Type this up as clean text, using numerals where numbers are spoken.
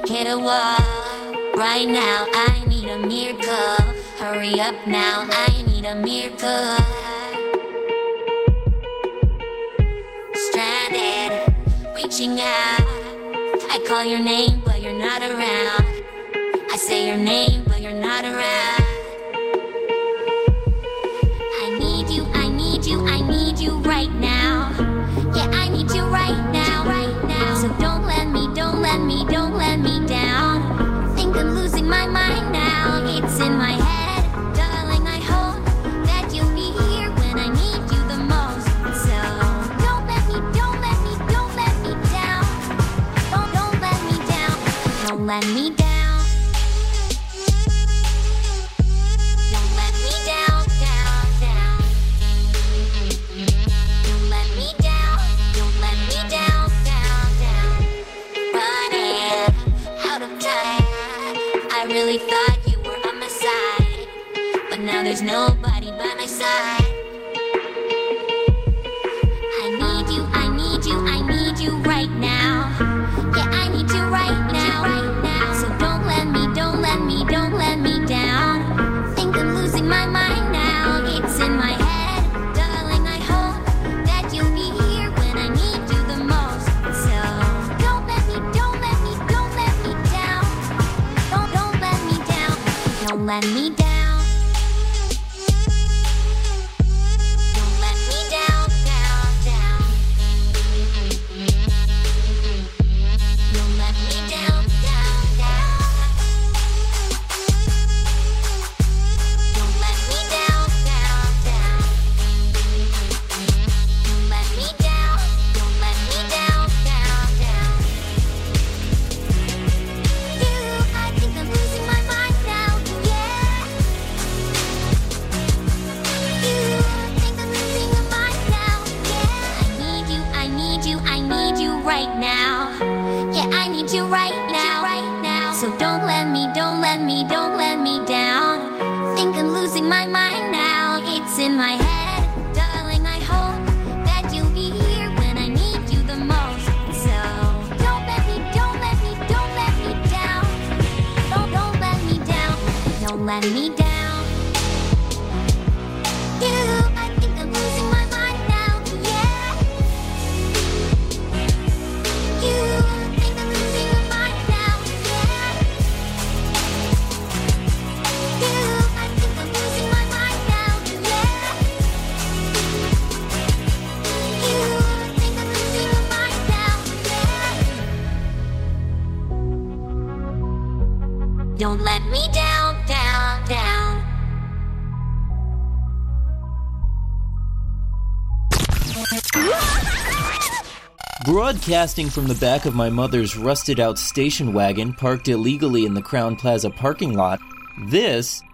hit a wall. Right now, I need a miracle. Hurry up now, I need a miracle. Stranded, reaching out. I call your name, but you're not around. I say your name, but you're not around. I need you, I need you, I need you right now. Yeah, I need you right now, right now. So don't let me, don't let me, don't let me down. Think I'm losing my mind now. It's in my head, darling, I hope that you'll be here when I need you the most. So don't let me, don't let me, don't let me down. Don't let me down. Don't let me down. Don't let me down, down, down. Don't let me down. Don't let me down, down, down. Running out of time. I really thought you were on my side, but now there's nobody by my side. I need you, I need you, I need you right now. Yeah, I need you right now, right now. So don't let me, don't let me, don't let me down. Think I'm losing my mind now. It's in my head, darling, I hope that you'll be here when I need you the most. So don't let me, don't let me, don't let me down. Don't let me down. Don't let me down. Don't let me down, down, down. Don't let me down, down, down. Don't let me down, down, down. Don't let me down, don't let me down, down, down. You, I think I'm losing my mind now, yeah. You, think I'm losing my mind now, yeah. I need you, I need you, I need you right now. Yeah, I need you right now, right now. So don't let me, don't let me, don't let me down. Think I'm losing my mind now. It's in my head, darling, I hope that you'll be here when I need you the most. So don't let me, don't let me, don't let me down. Don't let me down. Don't let me down. You, I think I'm losing my mind now, yeah. You, think I'm losing my mind now, yeah. You, I think I'm losing my mind now, yeah. You, think I'm losing my mind now, yeah. Don't let me down, down, down. Broadcasting from the back of my mother's rusted-out station wagon parked illegally in the Crowne Plaza parking lot, this